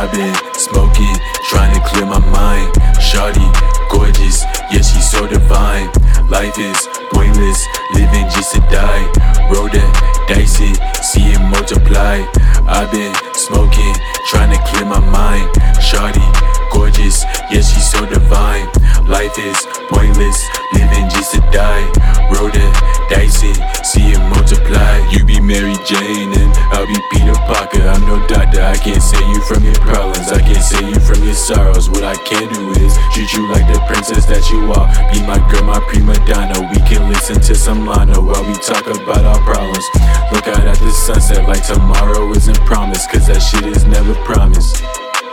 I've been smoking, trying to clear my mind. Shawty, gorgeous, yeah, she's so divine. Life is pointless, living just to die. Roll that dicey, see it multiply. I've been smoking, trying to clear my mind. Shawty, gorgeous, yeah, she's so divine. Life is pointless, living just to die. Roll that dicey, see it multiply. You be Mary Jane and I'll be Peter Parker. I'm no doctor, I can't save you from your problems, I can't save you from your sorrows. What I can do is treat you like the princess that you are. Be my girl, my prima donna. We can listen to some Lana while we talk about our problems. Look out at the sunset like tomorrow isn't promised, cause that shit is never promised.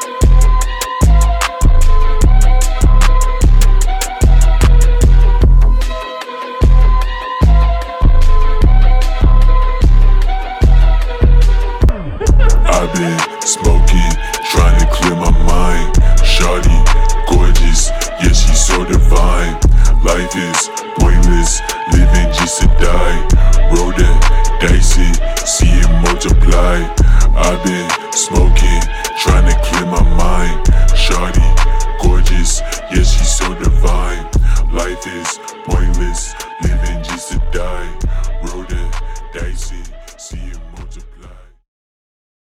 I've been smoking, trying to clear my mind. Shawty, gorgeous, yeah, she's so divine. Life is pointless, living just to die. Roll that dicey, see it multiply. I've been smoking, trying to clear my mind. Shawty, gorgeous, yeah, she's so divine. Life is pointless.